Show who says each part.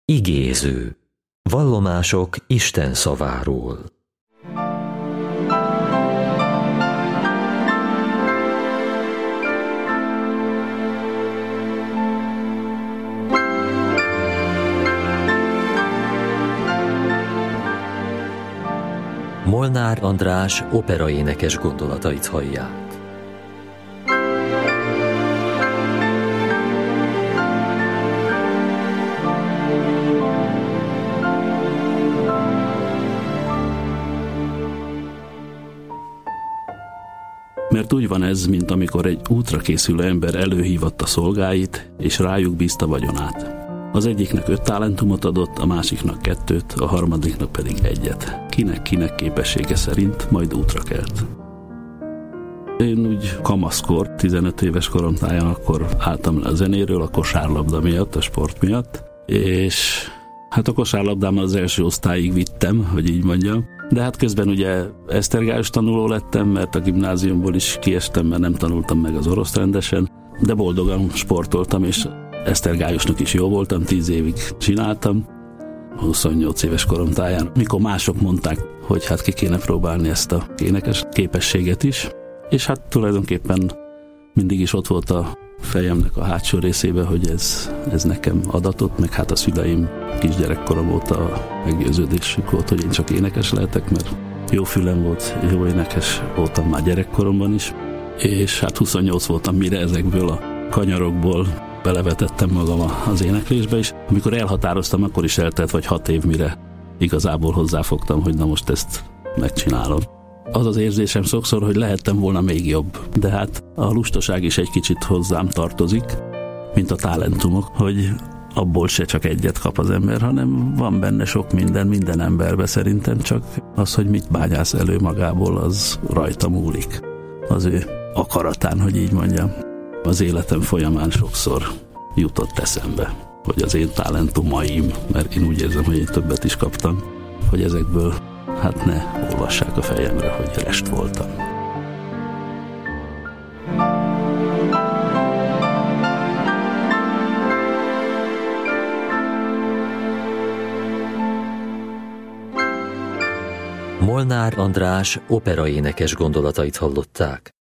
Speaker 1: Igéző. Vallomások Isten szaváról. Molnár András operaénekes gondolatait hallják.
Speaker 2: Mert úgy van ez, mint amikor egy útra készülő ember előhívatta szolgáit, és rájuk bízta vagyonát. Az egyiknek 5 talentumot adott, a másiknak 2, a harmadiknak pedig 1. Kinek képessége szerint, majd útra kelt. Én úgy kamaszkor, 15 éves korom táján akkor álltam le a zenéről, a kosárlabda miatt, a sport miatt, és hát a kosárlabdámmal az első osztályig vittem, hogy így mondjam. De hát közben ugye esztergályos tanuló lettem, mert a gimnáziumból is kiestem, mert nem tanultam meg az orosz rendesen, de boldogan sportoltam, és esztergályosnak is jó voltam, 10 évig csináltam, 28 éves korom táján, mikor mások mondták, hogy hát ki kéne próbálni ezt a énekes képességet is, és hát tulajdonképpen mindig is ott volt a fejemnek a hátsó részébe, hogy ez nekem adatott, meg hát a szüleim kisgyerekkorom óta meggyőződésük volt, hogy én csak énekes lehetek, mert jó fülem volt, jó énekes voltam már gyerekkoromban is, és hát 28 voltam, mire ezekből a kanyarokból belevetettem magam az éneklésbe is. Amikor elhatároztam, akkor is eltelt vagy 6 év, mire igazából hozzáfogtam, hogy na most ezt megcsinálom. Az az érzésem sokszor, hogy lehettem volna még jobb, de hát a lustaság is egy kicsit hozzám tartozik, mint a talentumok, hogy abból se csak 1 kap az ember, hanem van benne sok minden emberbe szerintem, csak az, hogy mit bányász elő magából, az rajta múlik. Az ő akaratán, hogy így mondjam. Az életem folyamán sokszor jutott eszembe, hogy az én talentumaim, mert én úgy érzem, hogy én többet is kaptam, hogy ezekből hát ne olvassák a fejemre, hogy rest voltam.
Speaker 1: Molnár András operaénekes gondolatait hallották.